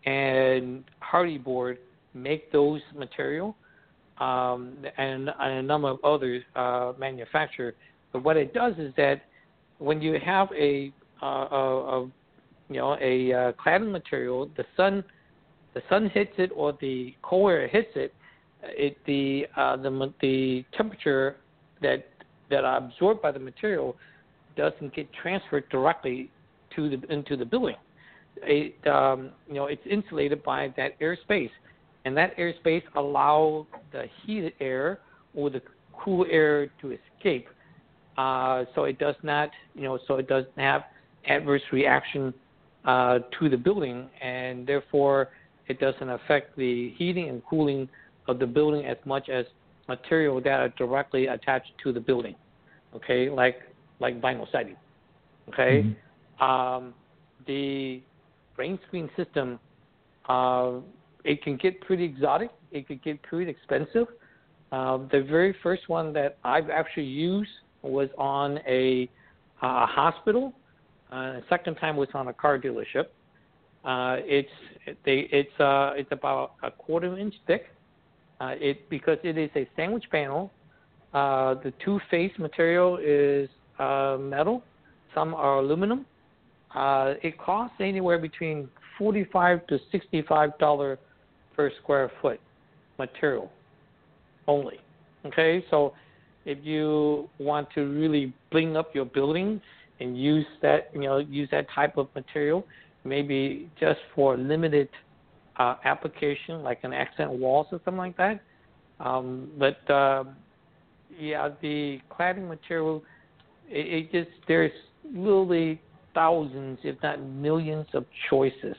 and Hardy Board make those material, um, and, and a number of others uh, manufacture. But what it does is that when you have a, uh, a, a you know a uh, cladding material, the sun the sun hits it or the cold air hits it, it the uh, the the temperature that that are absorbed by the material doesn't get transferred directly to the into the building. It um, you know it's insulated by that airspace, and that airspace allows the heated air or the cool air to escape. Uh, so it does not you know so it doesn't have adverse reaction uh, to the building, and therefore it doesn't affect the heating and cooling of the building as much as material that are directly attached to the building, okay, like like vinyl siding, okay. Mm-hmm. Um, the rain screen system, uh, it can get pretty exotic. It could get pretty expensive. Uh, the very first one that I've actually used was on a, a hospital. Uh, the second time was on a car dealership. Uh, it's they it's uh, it's about a quarter inch thick. Uh, it because it is a sandwich panel. Uh, the two-face material is uh, metal. Some are aluminum. Uh, it costs anywhere between forty-five to sixty-five dollars per square foot material only. Okay, so if you want to really bling up your building and use that, you know, use that type of material, maybe just for limited Uh, application like an accent walls or something like that. Um, but uh, yeah, the cladding material, it, it just there's literally thousands, if not millions, of choices,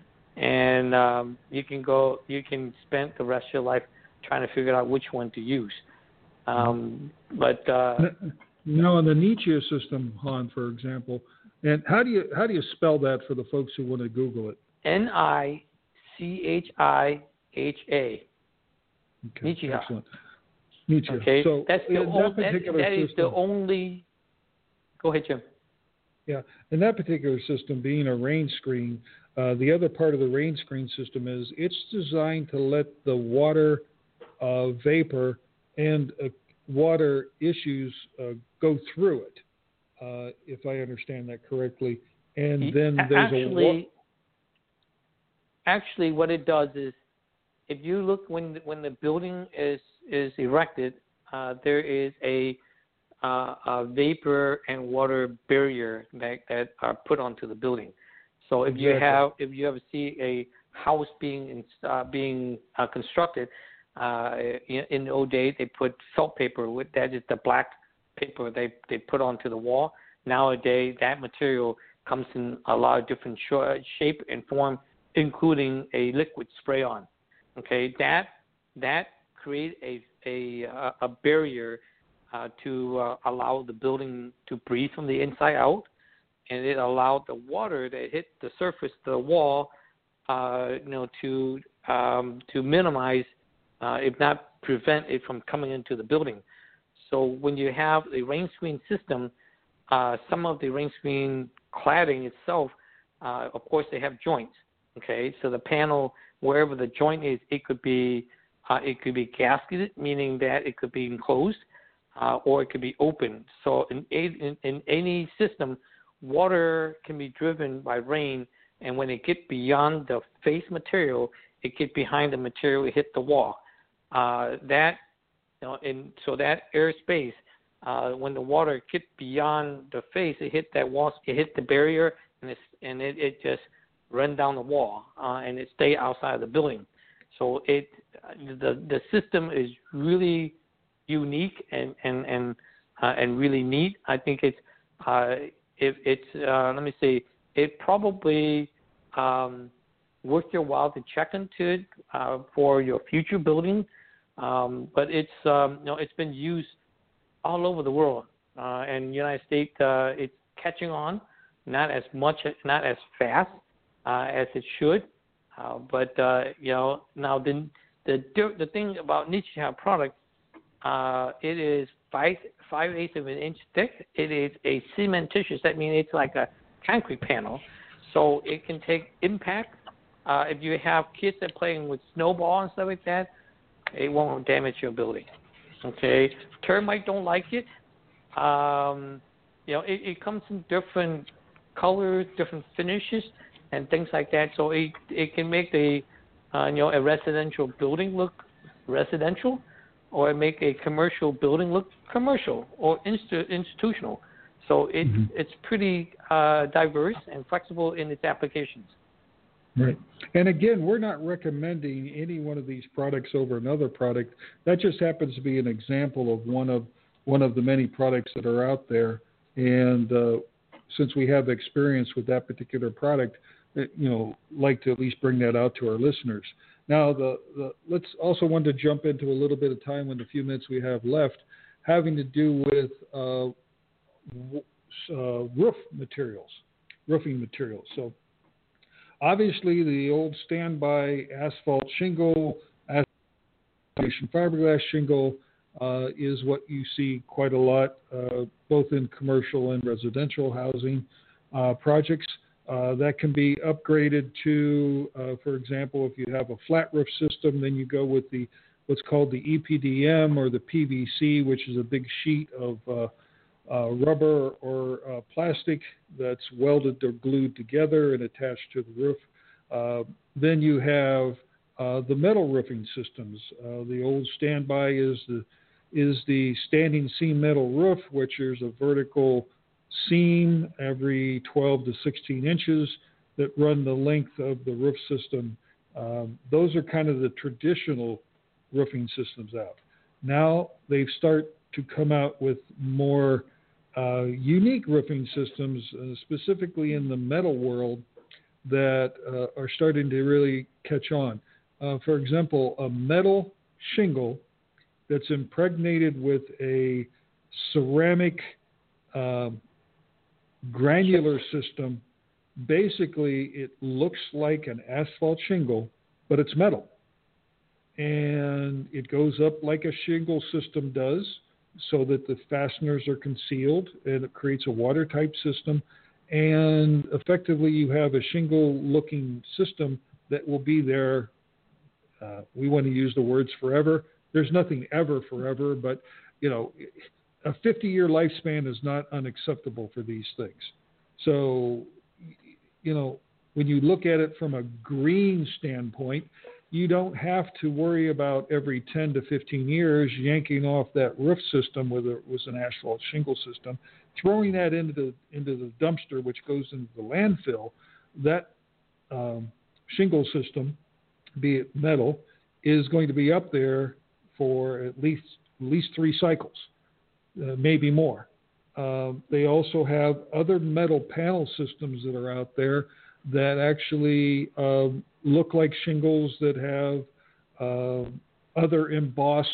and um, you can go, you can spend the rest of your life trying to figure out which one to use. Um, but uh, now, in the Nichiha system, Han, for example, and how do you how do you spell that for the folks who want to Google it? N I C H I H A. Okay, Nichiha. Excellent. Nichiha. Okay, so that's the that, old, that, particular that is system, the only. Go ahead, Jim. Yeah, in that particular system, being a rain screen, uh, the other part of the rain screen system is it's designed to let the water, uh, vapor, and uh, water issues uh, go through it, uh, if I understand that correctly. And then there's Actually, a wa- actually, what it does is, if you look when when the building is is erected, uh, there is a, uh, a vapor and water barrier that, that are put onto the building. So if you Exactly. have if you ever see a house being uh, being uh, constructed, uh, in, in the old days they put felt paper with that is the black paper they they put onto the wall. Nowadays that material comes in a lot of different sh- shape and form, including a liquid spray on. Okay, that that create a a a barrier uh, to uh, allow the building to breathe from the inside out, and it allowed the water that hit the surface of the wall, uh, you know, to um, to minimize, uh, if not prevent it from coming into the building. So when you have a rain screen system, uh, some of the rain screen cladding itself, uh, of course, they have joints. Okay, so the panel, wherever the joint is, it could be uh, it could be gasketed, meaning that it could be enclosed, uh, or it could be open. So in, in in any system, water can be driven by rain, and when it gets beyond the face material, it gets behind the material, it hit the wall. Uh, that you know, and so that airspace, uh, when the water gets beyond the face, it hit that wall, it hit the barrier, and it's and it, it just run down the wall, uh, and it stay outside of the building. So it the the system is really unique and and and uh, and really neat. I think it's uh, it, it's uh, let me see, it probably um, worth your while to check into it uh, for your future building. Um, but it's um, you know it's been used all over the world, uh, and United States uh, it's catching on, not as much, not as fast uh, as it should, uh, but uh, you know now the the the thing about Nichia product, uh, it is five five eighths of an inch thick. It is a cementitious. That means it's like a concrete panel, so it can take impact. Uh, if you have kids that are playing with snowball and stuff like that, it won't damage your building. Okay, termite don't like it. Um, you know, it, it comes in different colors, different finishes, and things like that. So it it can make the uh, you know a residential building look residential, or make a commercial building look commercial or instu- institutional. So it mm-hmm. it's pretty uh, diverse and flexible in its applications. Right. And again, we're not recommending any one of these products over another product. That just happens to be an example of one of one of the many products that are out there. And uh, since we have experience with that particular product, you know, like to at least bring that out to our listeners. Now, the, the let's also want to jump into a little bit of time in the few minutes we have left, having to do with uh, uh, roof materials, roofing materials. So. Obviously, the old standby asphalt shingle, asphalt fiberglass shingle uh, is what you see quite a lot, uh, both in commercial and residential housing uh, projects. Uh, that can be upgraded to, uh, for example, if you have a flat roof system, then you go with the what's called the E P D M or the P V C, which is a big sheet of uh, Uh, rubber or uh, plastic that's welded or glued together and attached to the roof. Uh, then you have uh, the metal roofing systems. Uh, the old standby is the is the standing seam metal roof, which is a vertical seam every twelve to sixteen inches that run the length of the roof system. Um, those are kind of the traditional roofing systems out. Now they start to come out with more Uh, unique roofing systems, uh, specifically in the metal world, that uh, are starting to really catch on. Uh, for example, a metal shingle that's impregnated with a ceramic uh, granular system. Basically, it looks like an asphalt shingle, but it's metal. And it goes up like a shingle system does, so that the fasteners are concealed, and it creates a watertight system. And effectively, you have a shingle-looking system that will be there. Uh, we want to use the words forever. There's nothing ever forever, but, you know, a fifty-year lifespan is not unacceptable for these things. So, you know, when you look at it from a green standpoint, you don't have to worry about every ten to fifteen years yanking off that roof system, whether it was an asphalt shingle system, throwing that into the into the dumpster, which goes into the landfill. That um, shingle system, be it metal, is going to be up there for at least at least three cycles, uh, maybe more. Uh, they also have other metal panel systems that are out there that actually uh, look like shingles that have uh, other embossed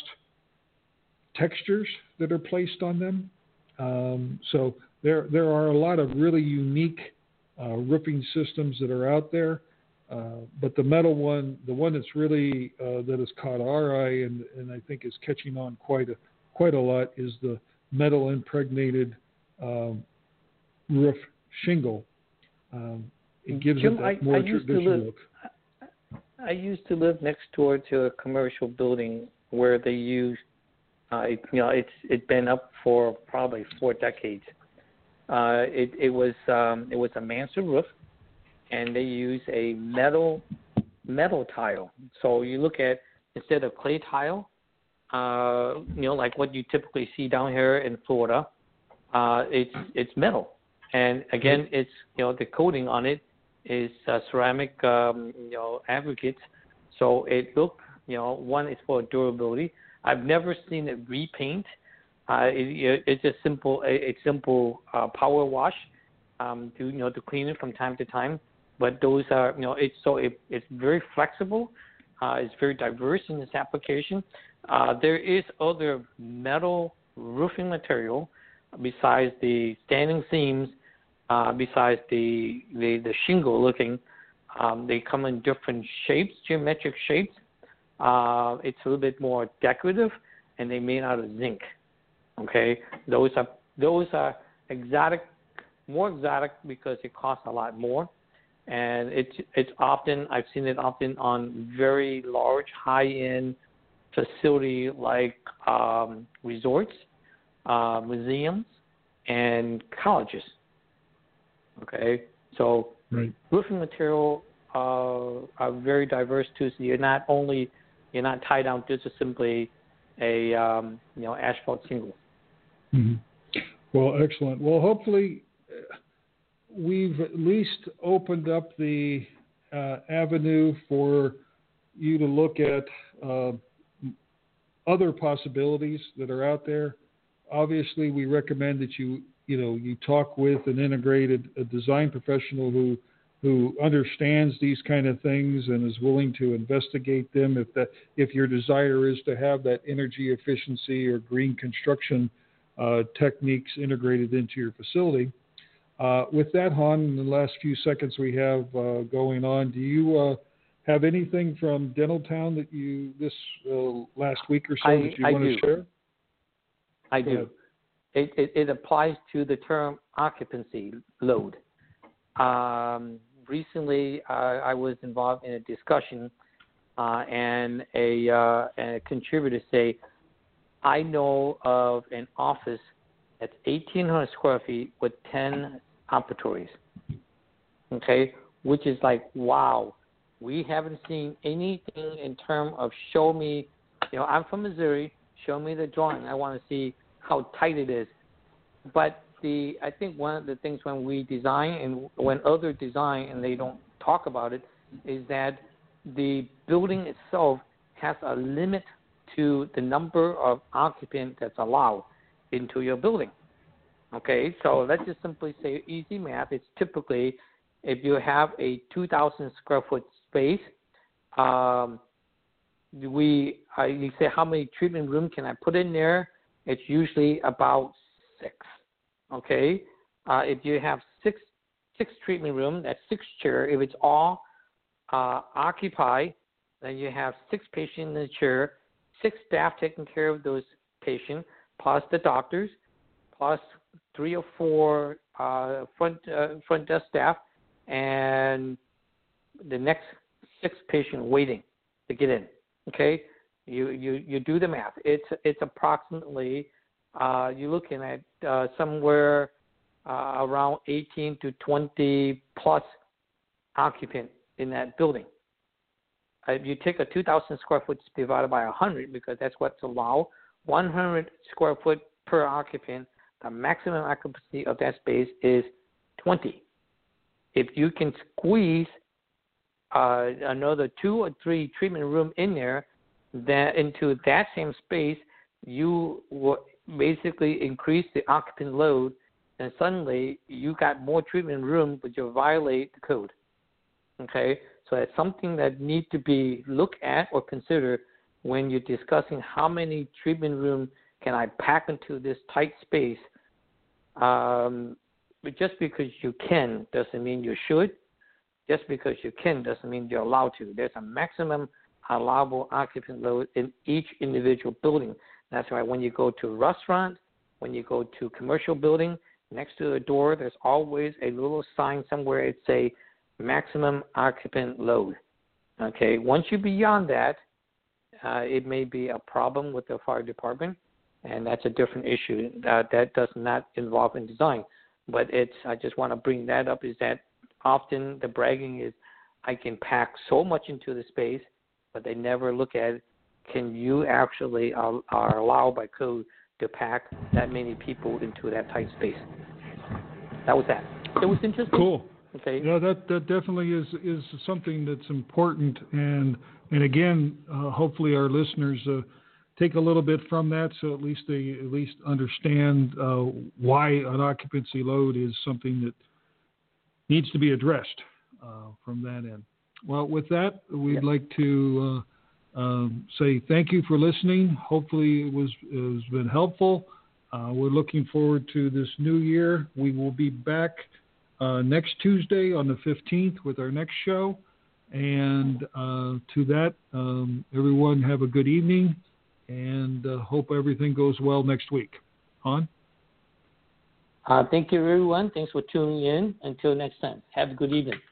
textures that are placed on them. Um, so there there are a lot of really unique uh, roofing systems that are out there. Uh, but the metal one, the one that's really uh, that has caught our eye and, and I think is catching on quite a quite a lot is the metal impregnated um, roof shingle. Um, it gives Jim, it that I, more I used to traditional live, look. I used to live next door to a commercial building where they use, uh, it, you know, it's it's been up for probably four decades. Uh, it it was um, it was a mansard roof, and they use a metal metal tile. So you look at, instead of clay tile, uh, you know, like what you typically see down here in Florida, uh, it's it's metal, and again, it's you know the coating on it is uh, ceramic, um, you know, aggregates. So it look, you know, one is for durability. I've never seen it repaint. Uh, it, it's a simple, a, a simple uh, power wash um, to you know to clean it from time to time. But those are, you know, it's so it, it's very flexible. Uh, it's very diverse in its application. Uh, there is other metal roofing material besides the standing seams, uh, besides the, the, the shingle looking. Um, they come in different shapes, geometric shapes. Uh, it's a little bit more decorative, and they made out of zinc. Okay, those are those are exotic, more exotic because it costs a lot more. And it's it's often, I've seen it often on very large, high-end facility like um, resorts, uh, museums, and colleges. Okay, so right. roofing material uh, are very diverse too. So you're not only you're not tied down to just simply a um, you know asphalt shingle. Mm-hmm. Well, excellent. Well, hopefully we've at least opened up the uh, avenue for you to look at uh, other possibilities that are out there. Obviously, we recommend that you, you know, you talk with an integrated a design professional who who understands these kind of things and is willing to investigate them. If that, if your desire is to have that energy efficiency or green construction uh, techniques integrated into your facility. Uh, with that, Han, in the last few seconds we have uh, going on, do you uh, have anything from Dentaltown that you this uh, last week or so I, that you I want do. to share? I Go do. ahead. It, it, it applies to the term occupancy load. Um, recently, uh, I was involved in a discussion, uh, and a, uh, and a contributor say, I know of an office that's eighteen hundred square feet with ten operatories, okay, which is like, wow, we haven't seen anything in terms of show me, you know, I'm from Missouri, show me the drawing. I want to see how tight it is. But the I think one of the things when we design and when others design and they don't talk about it is that the building itself has a limit to the number of occupants that's allowed into your building. Okay, so let's just simply say easy math. It's typically if you have a two thousand square foot space, um, we uh, you say how many treatment rooms can I put in there? It's usually about six. Okay, uh, if you have six six treatment rooms, that's six chairs. If it's all uh, occupied, then you have six patients in the chair, six staff taking care of those patients, plus the doctors, plus three or four uh, front uh, front desk staff, and the next six patients waiting to get in. Okay, you you, you do the math. It's it's approximately uh, you're looking at uh, somewhere uh, around eighteen to twenty plus occupant in that building. Uh, if you take a two thousand square foot divided by one hundred, because that's what's allowed, one hundred square foot per occupant, the maximum occupancy of that space is twenty. If you can squeeze uh, another two or three treatment room in there, that into that same space, you will basically increase the occupant load, and suddenly you got more treatment room, but you violate the code. Okay, so that's something that needs to be looked at or considered when you're discussing how many treatment room can I pack into this tight space. Um, but just because you can doesn't mean you should. Just because you can doesn't mean you're allowed to. There's a maximum allowable occupant load in each individual building. That's why when you go to a restaurant, when you go to a commercial building, next to the door, there's always a little sign somewhere. It say maximum occupant load. Okay, once you're beyond that, uh, it may be a problem with the fire department, and that's a different issue. Uh, that does not involve in design. But it's, I just want to bring that up, is that often the bragging is, I can pack so much into the space, but they never look at, can you actually uh, are allowed by code to pack that many people into that tight space. That was that. It was interesting. Cool. Okay. Yeah, that, that definitely is, is something that's important. And and again, uh, hopefully our listeners uh, take a little bit from that, so at least they at least understand uh, why an occupancy load is something that needs to be addressed uh, from that end. Well, with that, we'd yep. like to uh, um, say thank you for listening. Hopefully it was it has been helpful. Uh, we're looking forward to this new year. We will be back uh, next Tuesday on the fifteenth with our next show. And uh, to that, um, everyone have a good evening, and uh, hope everything goes well next week. Han? Uh, thank you, everyone. Thanks for tuning in. Until next time, have a good evening.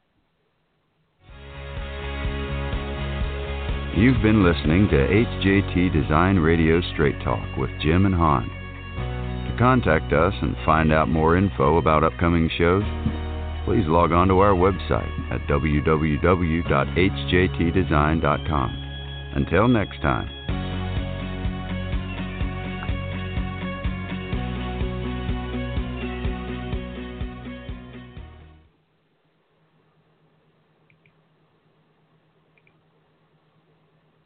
You've been listening to H J T Design Radio Straight Talk with Jim and Han. To contact us and find out more info about upcoming shows, please log on to our website at w w w dot h j t design dot com. Until next time.